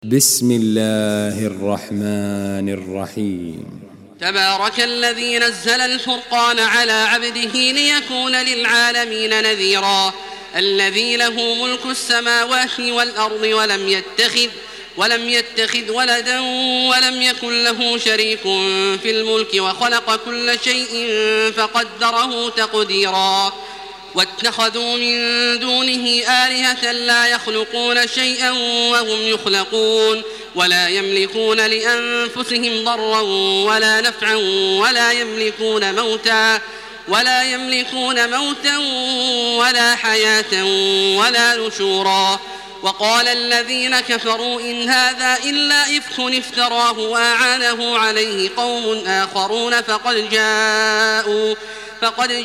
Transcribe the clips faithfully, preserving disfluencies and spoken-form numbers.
بسم الله الرحمن الرحيم. تبارك الذي نزل الفرقان على عبده ليكون للعالمين نذيرا. الذي له ملك السماوات والأرض ولم يتخذ ولم يتخذ ولدا ولم يكن له شريك في الملك وخلق كل شيء فقدره تقديرا. واتخذوا من دونه آلهة لا يخلقون شيئا وهم يخلقون ولا يملكون لأنفسهم ضرا ولا نفعا ولا يملكون موتا ولا يملكون موتا ولا حياة ولا نشورا. وقال الذين كفروا إن هذا إلا إفك افتراه وأعانه عليه قوم آخرون فقد جاءوا فقد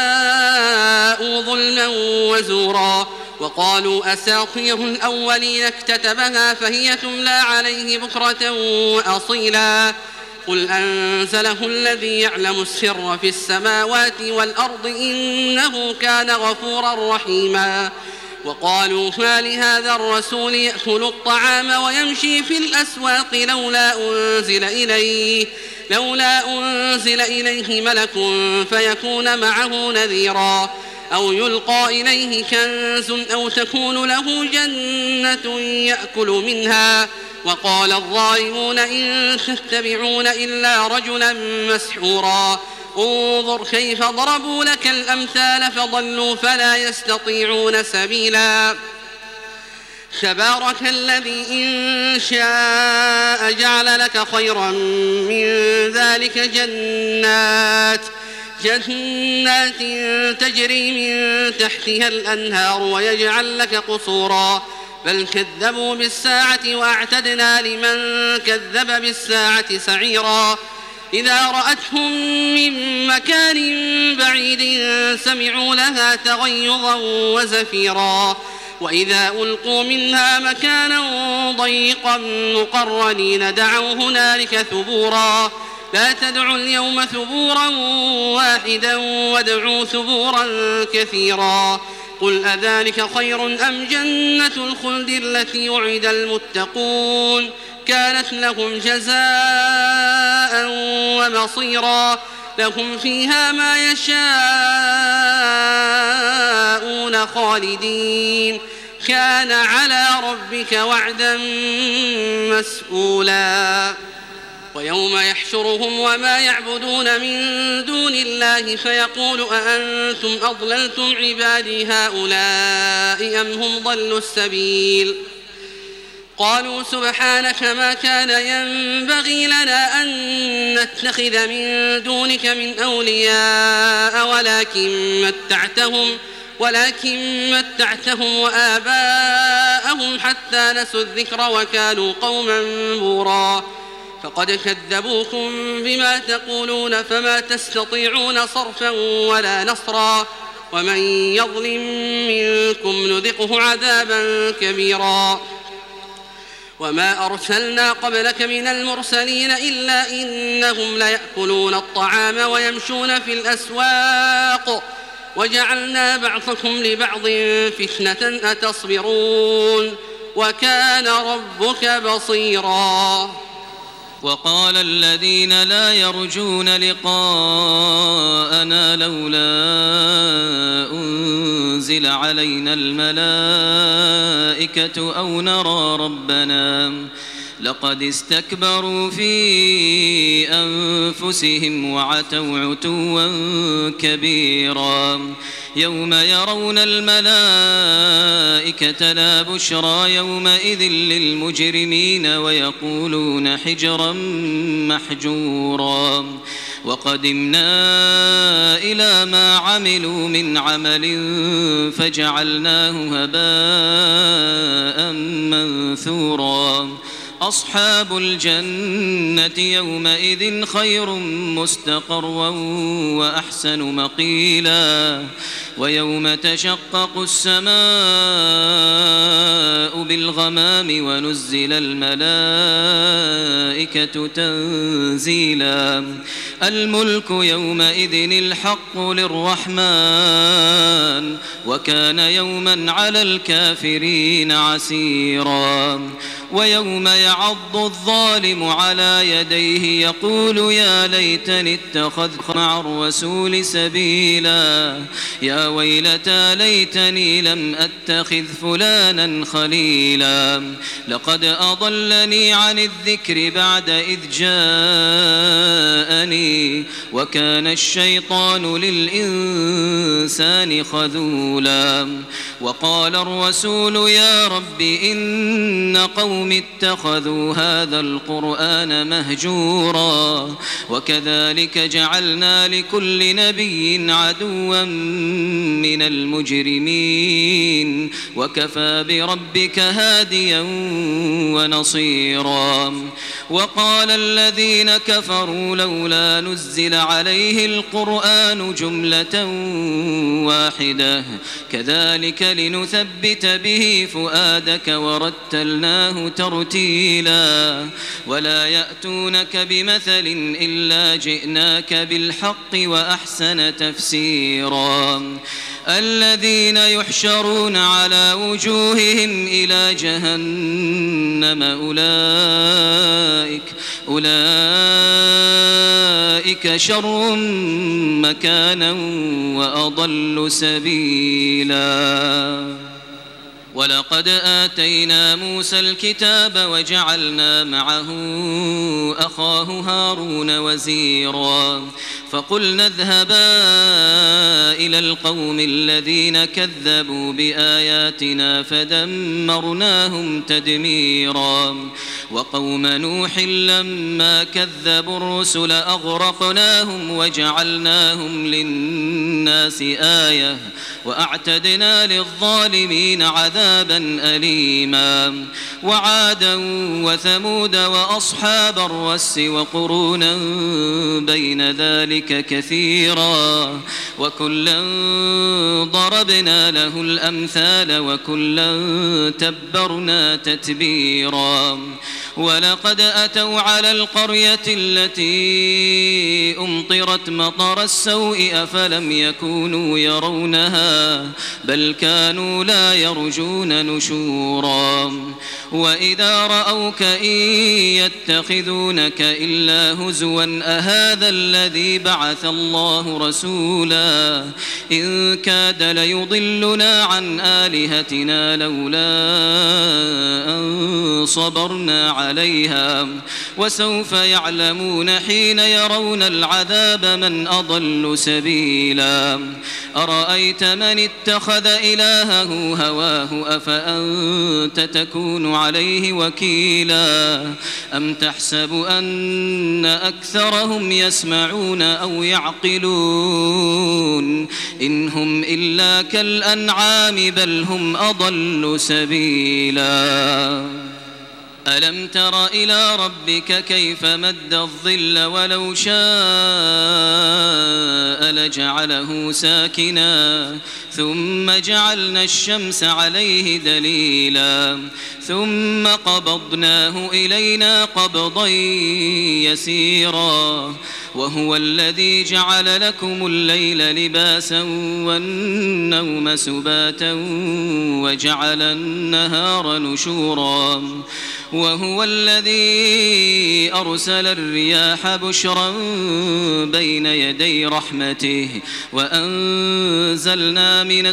جاءوا ظلما وزورا. وقالوا أساطير الأولين اكتتبها فهي تملى عليه بكرة وأصيلا. قل أنزله الذي يعلم السر في السماوات والأرض إنه كان غفورا رحيما. وقالوا ما لهذا الرسول يأكل الطعام ويمشي في الأسواق لولا أنزل إليه لولا أنزل إليه ملك فيكون معه نذيرا أو يلقى إليه كنز أو تكون له جنة يأكل منها. وقال الظالمون إن تتبعون إلا رجلا مسحورا. انظر كيف ضربوا لك الأمثال فضلوا فلا يستطيعون سبيلا. تبارك الذي إن شاء جعل لك خيرا من ذلك جنات جنات تجري من تحتها الأنهار ويجعل لك قصورا. بل كذبوا بالساعة وأعتدنا لمن كذب بالساعة سعيرا. إذا رأتهم من مكان بعيد سمعوا لها تغيظا وزفيرا. وإذا ألقوا منها مكانا ضيقا مقرنين دعوا هنالك ثبورا. لا تدعوا اليوم ثبورا واحدا وادعوا ثبورا كثيرا. قل أذلك خير أم جنة الخلد التي وعد المتقون كانت لهم جزاء ومصيرا. لهم فيها ما يشاءون خالدين كان على ربك وعدا مسئولا. ويوم يحشرهم وما يعبدون من دون الله فيقول أأنتم أضللتم عبادي هؤلاء أم هم ضلوا السبيل. قالوا سبحانك ما كان ينبغي لنا أن نتخذ من دونك من أولياء ولكن متعتهم ولكن متعتهم وآباءهم حتى نسوا الذكر وكانوا قوما بورا. فقد كذبوكم بما تقولون فما تستطيعون صرفا ولا نصرا. ومن يظلم منكم نذقه عذابا كبيرا. وما أرسلنا قبلك من المرسلين إلا إنهم ليأكلون الطعام ويمشون في الأسواق وجعلنا بعضكم لبعض فتنة أتصبرون وكان ربك بصيرا. وقال الذين لا يرجون لقاءنا لولا أنزل علينا الملائكة أو نرى ربنا لقد استكبروا في أنفسهم وعتوا عتوا كبيرا. يوم يرون الملائكة لا بشرى يومئذ للمجرمين ويقولون حجرا محجورا. وقدمنا إلى ما عملوا من عمل فجعلناه هباء منثورا. أصحاب الجنة يومئذ خير مستقرا وأحسن مقيلا. ويوم تشقق السماء بالغمام ونزل الملائكة تنزيلا. الملك يومئذ الحق للرحمن وكان يوما على الكافرين عسيرا. ويوم يعض الظالم على يديه يقول يا ليتني اتخذت مع الرسول سبيلا يا ويلتى ليتني لم أتخذ فلانا خليلا لقد أضلني عن الذكر بعد إذ جاءني وكان الشيطان للإنسان خذولا وقال الرسول يا رب إن قوم اتخذوا هذا القرآن مهجورا وكذلك جعلنا لكل نبي عدوا من المجرمين وكفى بربك هاديا ونصيرا وقال الذين كفروا لولا نزل عليه القرآن جملة واحدة كذلك لنثبت به فؤادك ورتلناه ترتيلا ولا يأتونك بمثل إلا جئناك بالحق وأحسن تفسيرا الذين يحشرون على وجوههم إلى جهنم أولئك أولئك شر مكانا وأضل سبيلا ولقد آتينا موسى الكتاب وجعلنا معه أخاه هارون وزيرا فقلنا اذهبا إلى القوم الذين كذبوا بآياتنا فدمرناهم تدميرا وقوم نوح لما كذبوا الرسل أغرقناهم وجعلناهم للناس آية وأعتدنا للظالمين عذابا أليما وعادا وثمود وأصحاب الرس وقرونا بين ذلك كثيرا وكلا ضربنا له الأمثال وكلا تبرنا تتبيرا ولقد أتوا على القرية التي أمطرت مطر السوء أفلم يكونوا يرونها بل كانوا لا يرجون نشورا وإذا رأوك إن يتخذونك إلا هزوا أهذا الذي بعث الله رسولا إن كاد ليضلنا عن آلهتنا لولا أن صبرنا عليها وسوف يعلمون حين يرون العذاب من أضل سبيلا أرأيت من اتخذ إلهه هواه أفأنت تكون عليه وكيلا أم تحسب أن أكثرهم يسمعون أو يعقلون إن هم إلا كالأنعام بل هم أضل سبيلا ألم تر إلى ربك كيف مد الظل ولو شاء لجعله ساكنا ثم جعلنا الشمس عليه دليلا ثم قبضناه إلينا قبضا يسيرا وهو الذي جعل لكم الليل لباسا والنوم سباتا وجعل النهار نشورا وهو الذي أرسل الرياح بشرا بين يدي رحمته وأنزلنا من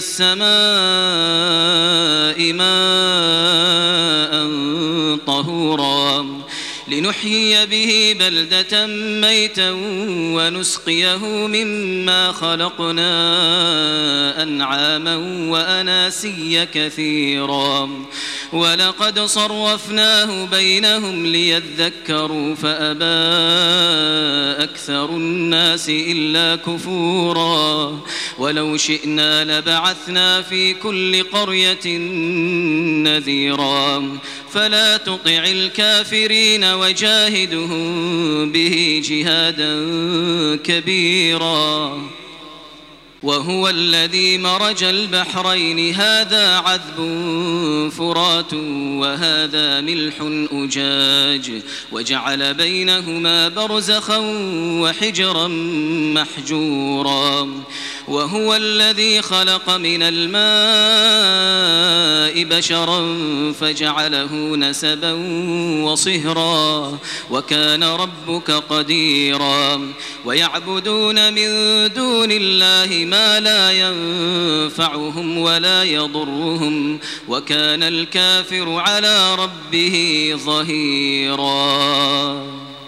السماء ماء طهورا لنحيي به بلدة ميتا ونسقيه مما خلقنا أنعاما وأناسيا كثيرا ولقد صرفناه بينهم ليذكروا فأبى أكثر الناس إلا كفورا ولو شئنا لبعثنا في كل قرية نذيرا فلا تطع الكافرين وجاهدهم به جهادا كبيرا وهو الذي مرج البحرين هذا عذب فرات وهذا ملح أجاج وجعل بينهما برزخا وحجرا محجورا وهو الذي خلق من الماء بشرا فجعله نسبا وصهرا وكان ربك قديرا ويعبدون من دون الله ما لا ينفعهم ولا يضرهم وكان الكافر على ربه ظهيرا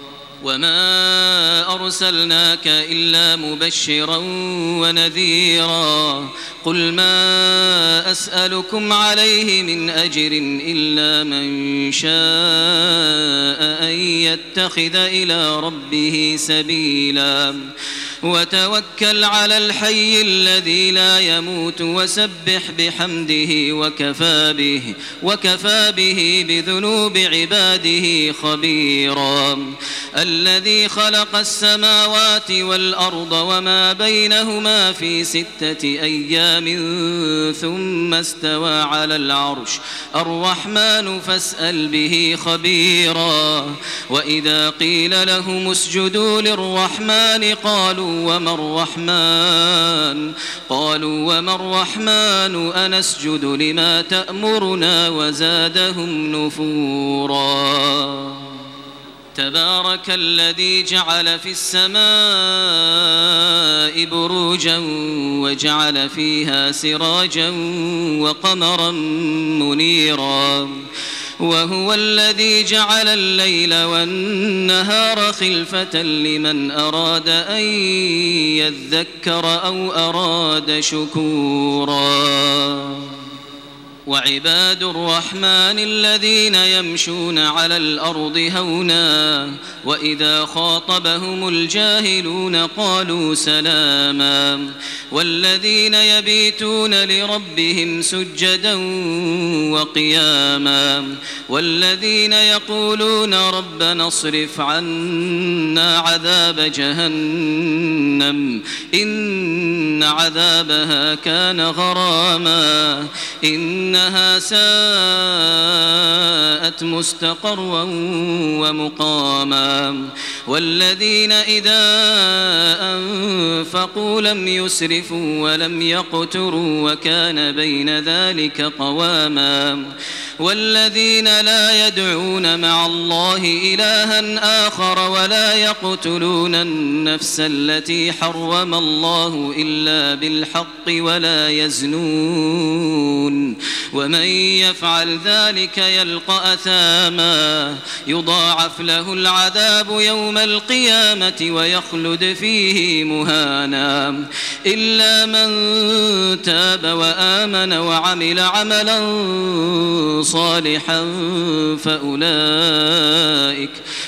وما أرسلناك إلا مبشرا ونذيرا قل ما أسألكم عليه من أجر إلا من شاء أن يتخذ إلى ربه سبيلا وتوكل على الحي الذي لا يموت وسبح بحمده وكفى به وكفى به بذنوب عباده خبيرا الذي خلق السماوات والأرض وما بينهما في ستة أيام ثم استوى على العرش الرحمن فاسأل به خبيرا وإذا قيل لهم اسجدوا للرحمن قالوا وما الرحمن قالوا وما الرحمن أنسجد لما تأمرنا وزادهم نفورا تبارك الذي جعل في السماء بروجا وجعل فيها سراجا وقمرا منيرا وهو الذي جعل الليل والنهار خلفة لمن أراد أن يذكر أو أراد شكورا وعباد الرحمن الذين يمشون على الأرض هونا وإذا خاطبهم الجاهلون قالوا سلاما والذين يبيتون لربهم سجدا وقياما والذين يقولون ربنا اصرف عنا عذاب جهنم إن عذابها كان غراما إنها ساءت مستقرا ومقاما والذين إذا أنفقوا لم يسرفوا ولم يقتروا وكان بين ذلك قواما والذين لا يدعون مع الله إلها آخر ولا يقتلون النفس التي حرم الله إلا بالحق ولا يزنون ومن يفعل ذلك يلقى أثاما يضاعف له العذاب يوم القيامة ويخلد فيه مهانا إلا من تاب وآمن وعمل عملا صالحا فأولئك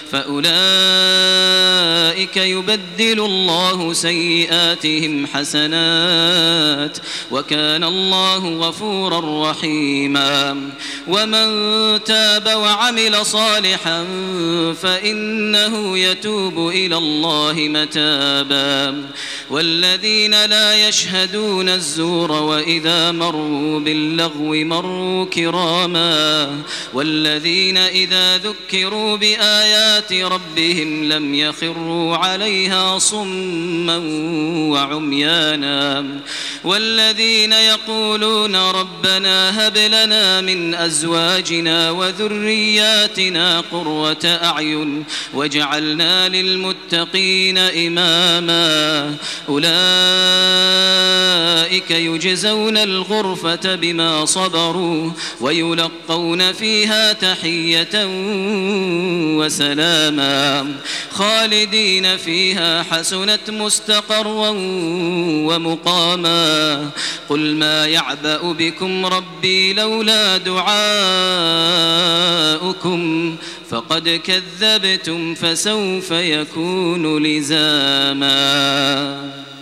فأولئك يبدل الله سيئاتهم حسنات وكان الله غفورا رحيما ومن تاب وعمل صالحا فإنه يتوب إلى الله متابا والذين لا يشهدون الزور وإذا مروا باللغو مروا كراما والذين إذا ذكروا بآيات ربهم لم يخروا عليها صما وعميانا والذين يقولون ربنا هب لنا من أزواجنا وذرياتنا قرة أعين وجعلنا للمتقين إماما أولئك يجزون الغرفة بما صبروا ويلقون فيها تحية وسلاما خالدين فيها حسنت مستقرا ومقاما قل ما يعبأ بكم ربي لولا دعاؤكم فقد كذبتم فسوف يكون لزاما.